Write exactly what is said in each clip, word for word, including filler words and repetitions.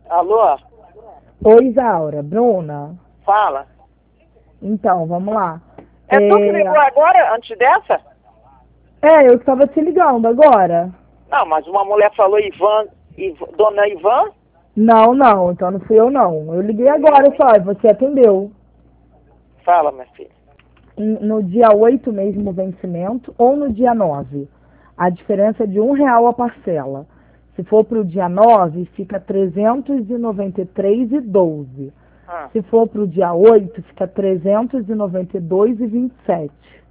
Alô? Oi, Isaura. Bruna. Fala. Então, vamos lá. É, tu que ligou agora, antes dessa? É, eu que tava te ligando agora. Não, mas uma mulher falou Ivan, Iv... Dona Ivan? Não, não. Então não fui eu, não. Eu liguei agora só e você atendeu. Fala, minha filha. No dia oito mesmo o vencimento ou no dia nove. A diferença é de um real a parcela. Se for para o dia nove, fica trezentos e noventa e três e doze. Ah. Se for para o dia oito, fica trezentos e noventa e dois e vinte e sete.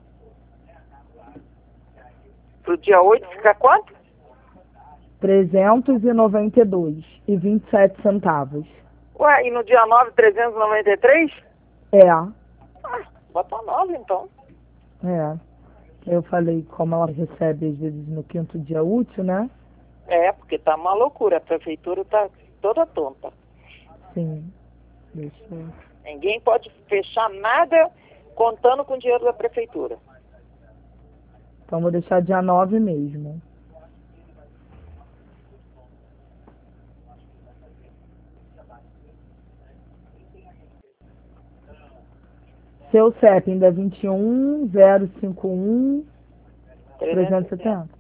Pro dia oito fica quanto? trezentos e noventa e dois e vinte e sete centavos. Ué, e no dia nove, trezentos e noventa e três? É, Ah, bota nove então. é. Eu falei como ela recebe às vezes no quinto dia útil, né? É, porque tá uma loucura. A prefeitura tá toda tonta. Sim. Deixa eu... Ninguém pode fechar nada contando com o dinheiro da prefeitura. Então vou deixar dia nove mesmo. Seu C E P ainda é vinte e um, zero cinco um, trezentos e setenta.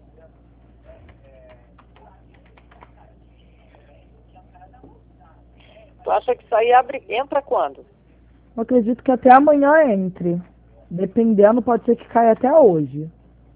Tu acha que isso aí abre, entra quando? Eu acredito que até amanhã entre. Dependendo, pode ser que caia até hoje.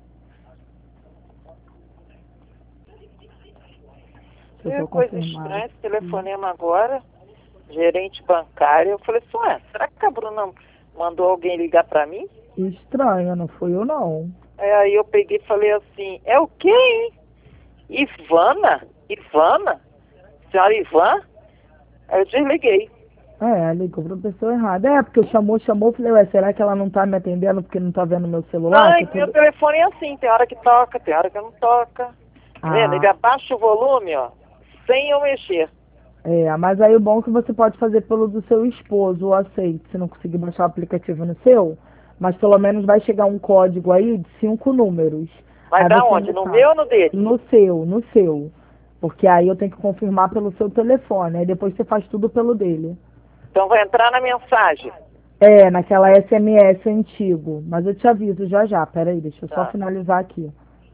Deixa eu É só coisa confirmar. estranha esse telefonema agora. Gerente bancário. Eu falei assim, ué, será que a Bruna mandou alguém ligar pra mim? Estranho, não fui eu não. É, aí eu peguei e falei assim, é o quê, hein? Ivana? Ivana? Senhora Ivan? Aí eu desliguei. É, ligou pra pessoa errada. É, porque chamou, chamou, falei, ué, será que ela não tá me atendendo porque não tá vendo meu celular? Não, Que e eu meu tô... telefone é assim, tem hora que toca, tem hora que não toca. Tá vendo? Ele Ah, abaixa o volume, ó, sem eu mexer. é, mas aí o bom é que você pode fazer pelo do seu esposo, o aceite, se não conseguir baixar o aplicativo no seu, mas pelo menos vai chegar um código aí de cinco números. Mas Aí da você onde? me No fala. meu ou no dele? No seu, no seu. Porque aí eu tenho que confirmar pelo seu telefone, aí depois você faz tudo pelo dele. Então vai entrar na mensagem. É, naquela S M S antigo, mas eu te aviso já já, peraí, deixa eu só Tá. finalizar aqui.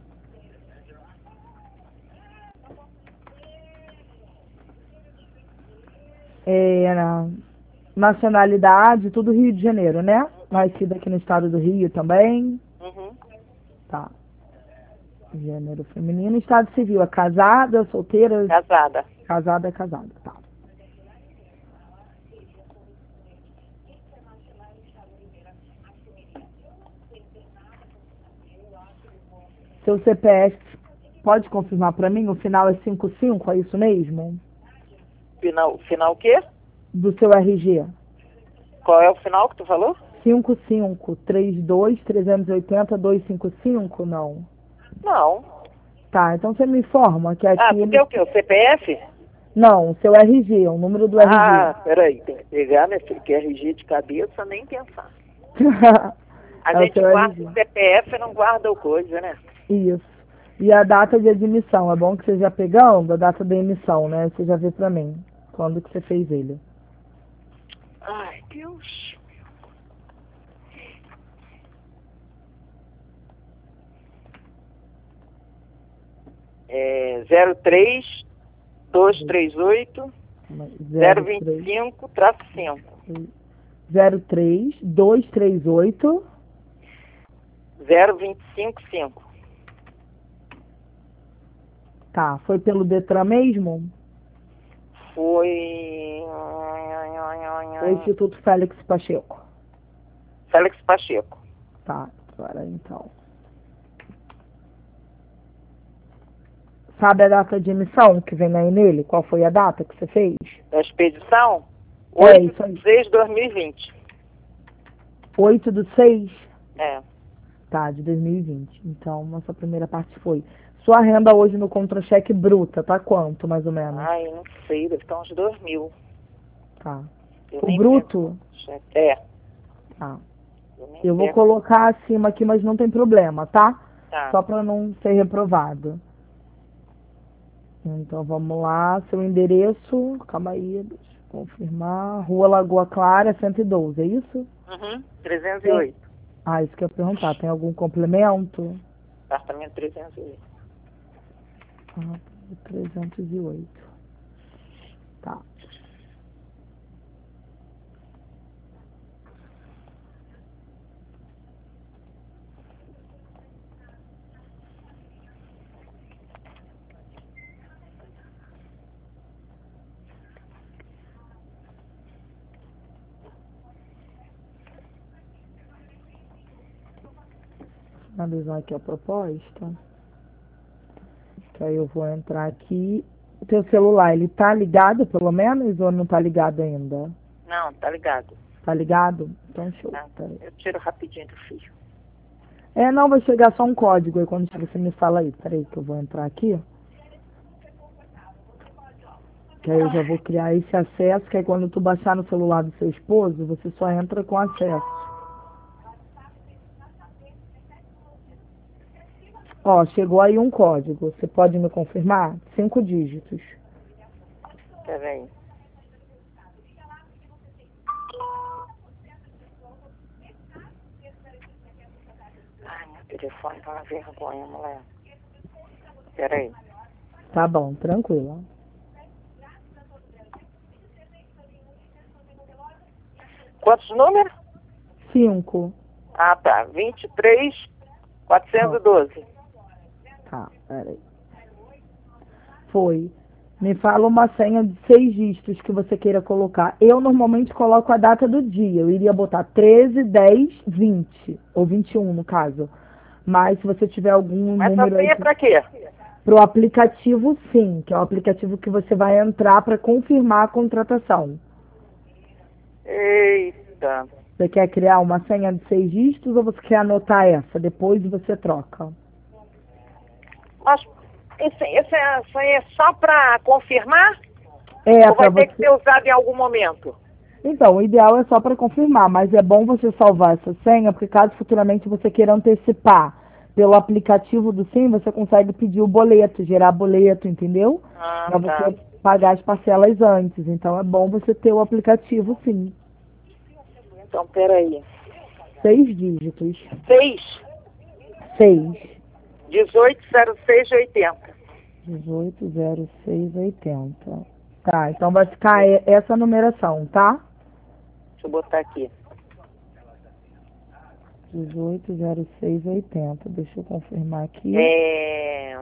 É, na- nacionalidade, tudo Rio de Janeiro, né? Nascida aqui no estado do Rio também. Uhum. Tá. Gênero feminino. Estado civil, é casada, solteira? Casada. Casada, é casada, tá. Seu C P F, pode confirmar pra mim? O final é cinco cinco, é isso mesmo? Final, final o quê? Do seu R G. Qual é o final que tu falou? cinco cinco três dois três oito zero dois cinco cinco, não? Não. Tá, então você me informa que aqui Ah, tu ele... quer o quê? O C P F? Não, seu R G, o número do Ah, R G. peraí, tem que pegar, né, filho? Que R G de cabeça, nem pensar. A É o gente seu guarda o R G. C P F e não guarda o coisa, né? Isso. E a data de admissão, é bom que você já pegando a data da emissão, né? Você já vê pra mim quando que você fez ele. Ai, Deus. É zero três dois três oito zero vinte e cinco traço cinco. zero três dois três oito zero vinte e cinco cinco. Tá, foi pelo Detran mesmo? Foi O Instituto Félix Pacheco. Félix Pacheco. Tá, agora então. Sabe a data de emissão que vem aí nele? Qual foi a data que você fez? Da expedição? É, oito isso aí. de seis de dois mil e vinte. oito do seis? É. Tá, de dois mil e vinte. Então, nossa primeira parte foi. Sua renda hoje no contra-cheque bruta, tá quanto, mais ou menos? Ai, não sei, deve estar uns dois mil. Tá. Eu O nem bruto? pego. É. Tá. Eu, nem Eu vou pego. colocar acima aqui, mas não tem problema, tá? Tá. Só pra não ser reprovado. Então vamos lá, seu endereço, calma aí, deixa eu confirmar. Rua Lagoa Clara, cento e doze, é isso? Uhum, trezentos e Tem. oito. Ah, isso que eu ia perguntar, tem algum complemento? Apartamento trezentos e oito. Ah, trezentos e oito. Tá. Analisar aqui a proposta. Que aí eu vou entrar aqui. O teu celular, ele tá ligado pelo menos ou não tá ligado ainda? Não, tá ligado. Tá ligado? Então show. Tá. Peraí. Eu tiro rapidinho do fio. É, não, vai chegar só um código aí quando você me fala aí. Peraí que eu vou entrar aqui. Que aí eu já vou criar esse acesso, que aí quando tu baixar no celular do seu esposo, você só entra com acesso. Ó, chegou aí um código. Você pode me confirmar? Cinco dígitos. Peraí. Ai, meu telefone tá uma vergonha, mulher. Peraí. Tá bom, tranquilo. Quantos números? Cinco. Ah, tá. vinte e três, quatrocentos e doze. Tá, peraí. Foi. Me fala uma senha de seis dígitos que você queira colocar. Eu normalmente coloco a data do dia. Eu iria botar treze, dez, vinte. Ou vinte e um, no caso. Mas se você tiver algum Mas essa número aí senha é pra quê? pro aplicativo, sim. Que é o aplicativo que você vai entrar para confirmar a contratação. Eita. Você quer criar uma senha de seis dígitos ou você quer anotar essa? Depois você troca. Mas esse, essa senha é só pra confirmar? É, Ou vai para ter que você. ser usado em algum momento? Então, o ideal é só para confirmar, mas é bom você salvar essa senha, porque caso futuramente você queira antecipar pelo aplicativo do Sim, você consegue pedir o boleto, gerar boleto, entendeu? Ah, Para tá. você pagar as parcelas antes. Então é bom você ter o aplicativo Sim. Então, peraí. Seis dígitos. seis, Seis. dezoito, zero seis, oitenta. dezoito zero seis oitenta. Tá, então vai ficar e- essa numeração, tá? Deixa eu botar aqui. dezoito zero seis oitenta. Deixa eu confirmar aqui. É...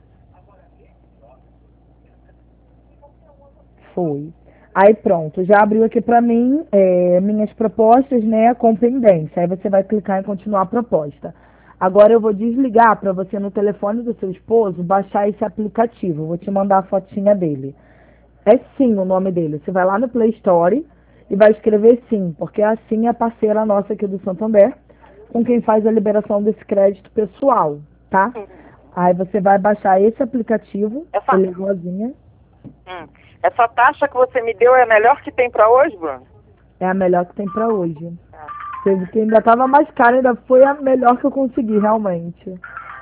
Foi. Aí pronto, já abriu aqui para mim é, minhas propostas, né, com pendência. Aí você vai clicar em continuar a proposta. Agora eu vou desligar para você no telefone do seu esposo baixar esse aplicativo. Vou te mandar a fotinha dele. É Sim o nome dele. Você vai lá no Play Store e vai escrever Sim, porque a Sim é parceira nossa aqui do Santander, com quem faz a liberação desse crédito pessoal, tá? Aí você vai baixar esse aplicativo, Essa... ele é igualzinho. Hum. Essa taxa que você me deu é a melhor que tem pra hoje, Bruno? É a melhor que tem pra hoje. Ah. Teve que ainda tava mais cara, ainda foi a melhor que eu consegui, realmente.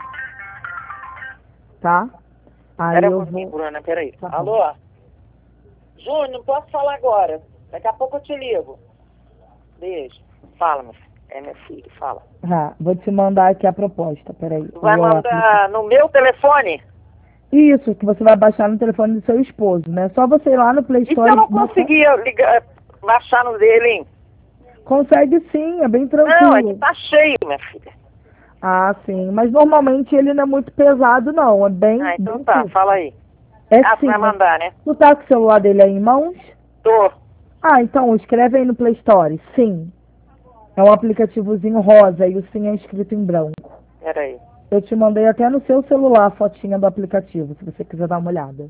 Tá? Aí Pera um eu pouquinho, vou. Bruna, peraí. Tá bom. Alô? Júnior, não posso falar agora. Daqui a pouco eu te ligo. Beijo. Fala, meu filho. É meu filho, fala. Ah, vou te mandar aqui a proposta, peraí. Tu vai O mandar no meu telefone? Isso, que você vai baixar no telefone do seu esposo, né? Só você ir lá no Play E se Store. eu não botar- conseguir ligar, baixar no dele, hein? Consegue sim, é bem Não, é que tranquilo. tá cheio, minha filha. Ah, sim. Mas normalmente ele não é muito pesado, não. É bem. Ah, então bem tá, simples. fala aí. É Ah, tu sim. vai mandar, né? Tu tá com o celular dele aí em mãos? Tô. Ah, então escreve aí no Play Store. Sim. É um aplicativozinho rosa e o sim é escrito em branco. Peraí. Eu te mandei até no seu celular a fotinha do aplicativo, se você quiser dar uma olhada.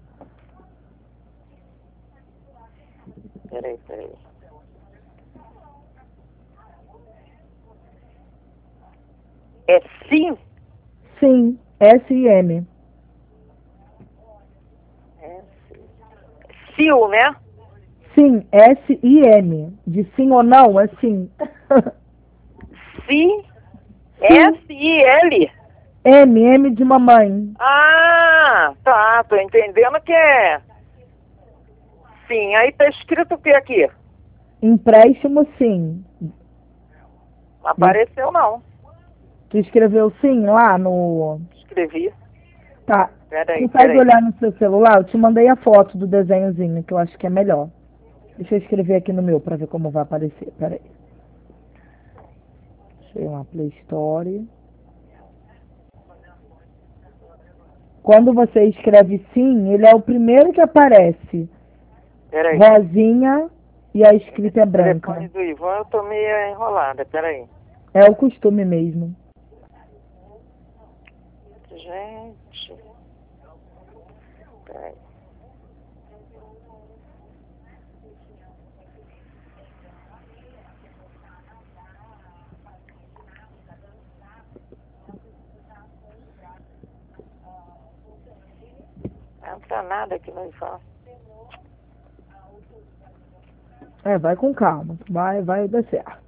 Peraí, peraí. É sim? Sim, S I M. É sim. Sil, né? Sim, S I M. De sim ou não, é sim. Si, S I L. M, M de mamãe. Ah! Ah, tá, tô entendendo que é... Sim, aí tá escrito o que aqui? Empréstimo, sim. Não apareceu não. Tu escreveu sim lá no... Escrevi. Tá. Peraí, Consegue peraí. olhar no seu celular? Eu te mandei a foto do desenhozinho, que eu acho que é melhor. Deixa eu escrever aqui no meu para ver como vai aparecer. Peraí. Deixa eu ir lá, Play Store. Quando você escreve sim, ele é o primeiro que aparece. Peraí. Rosinha e a escrita é Telefone branca. do Ivan, eu tô meio enrolada, peraí. É o costume mesmo. Gente. Peraí. Não entra nada aqui no Ivan. É, vai com calma. Vai, vai dar certo.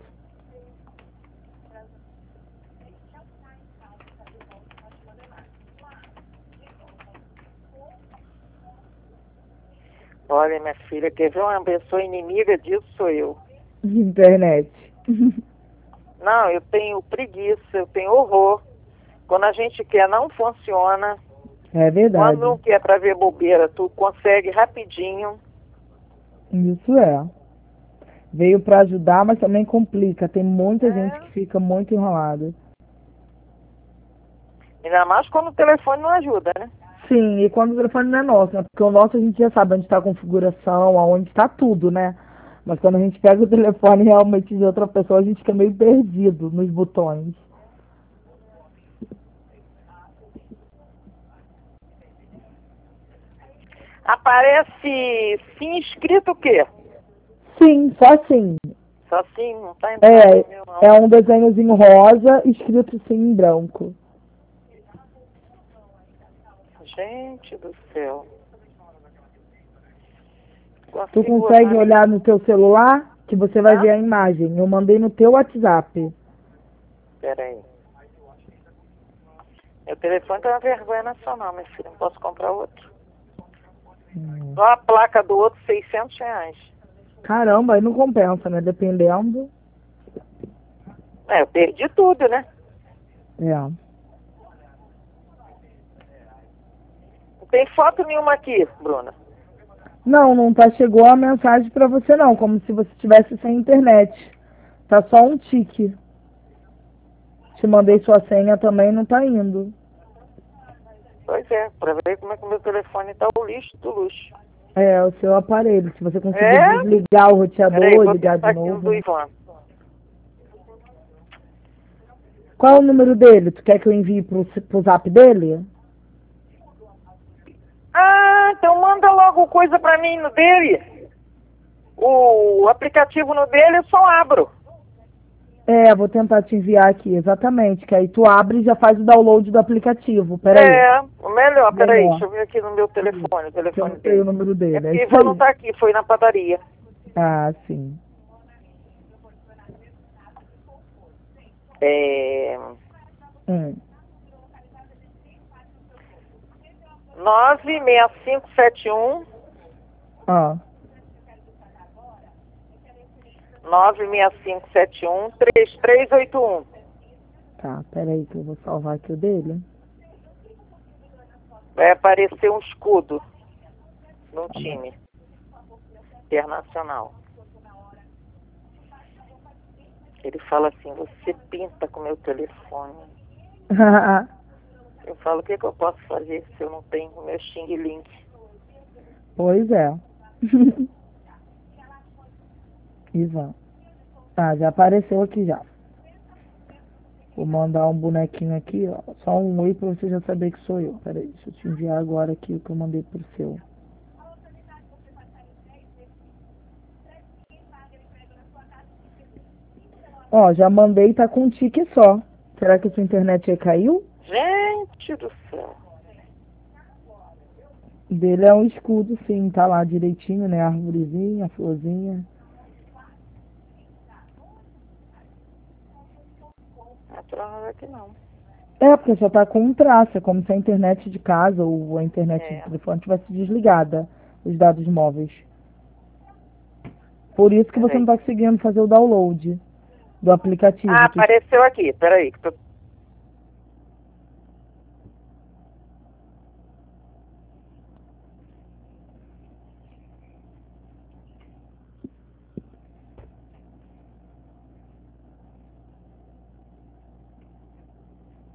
Olha, minha filha, quer ver uma pessoa inimiga disso? Sou eu. Internet. Não, eu tenho preguiça, eu tenho horror. Quando a gente quer, não funciona. É verdade. Quando não quer pra ver bobeira, tu consegue rapidinho. Isso é. Veio para ajudar, mas também complica. Tem muita gente É. que fica muito enrolada. Ainda mais quando o telefone não ajuda, né? Sim, e quando o telefone não é nosso, né? Porque o nosso a gente já sabe onde está a configuração, aonde está tudo, né? Mas quando a gente pega o telefone realmente de outra pessoa, a gente fica meio perdido nos botões. Aparece sim escrito o quê? Sim, só assim. Só assim, não tá entrando É, no meu não. é um desenhozinho rosa escrito sim em branco. Gente do céu. Tu Consigo consegue botar nem... olhar no teu celular que você vai Hã? ver a imagem. Eu mandei no teu WhatsApp. Peraí. Meu telefone tá uma vergonha nacional, minha filha. Não posso comprar outro. Hum. Só a placa do outro, seiscentos reais. Caramba, aí não compensa, né? Dependendo. É, eu perdi tudo, né? É. Não tem foto nenhuma aqui, Bruna. Não, não tá, chegou a mensagem pra você não, como se você estivesse sem internet. Tá só um tique. Te mandei sua senha também, não tá indo. Pois é, pra ver como é que o meu telefone tá o lixo do luxo. É, o seu aparelho. Se você conseguir É? desligar o Peraí, roteador e vou ligar tentar de aqui no novo, do né? Ivan. Qual é o número dele? Tu quer que eu envie pro, pro zap dele? Ah, então manda logo coisa pra mim no dele. O aplicativo no dele eu só abro. É, vou tentar te enviar aqui, exatamente. Que aí tu abre e já faz o download do aplicativo. Peraí. É, o melhor, peraí, Melhor. deixa eu ver aqui no meu telefone, o Que eu telefone não sei o dele. número É dele. É porque isso Ivan não aí. tá aqui, foi na padaria. Ah, sim. É... Hum. nove seis cinco sete um Ó. nove seis cinco sete um três três oito um. Tá, peraí que eu vou salvar aqui o dele. Vai aparecer um escudo num Tá bom. time internacional. Ele fala assim, você pinta com meu telefone. Eu falo, o que, que eu posso fazer se eu não tenho o meu Xing Link? Pois é. Ivan. Ah, já apareceu aqui já. Vou mandar um bonequinho aqui, ó. Só um oi pra você já saber que sou eu. Peraí, deixa eu te enviar agora aqui o que eu mandei pro seu. Ó, já mandei, tá com um tique só. Será que sua internet aí caiu? Gente do céu. Dele é um escudo, sim, tá lá direitinho, né? A arvorezinha, a florzinha. Não é pra nada aqui não. É, porque só está com um traço, é como se a internet de casa ou a internet É. de telefone tivesse desligada, os dados móveis. Por isso que você não Peraí. está conseguindo fazer o download do Ah, aplicativo. Tu- apareceu aqui. Peraí. que tô-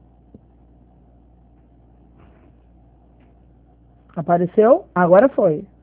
Apareceu? Agora foi.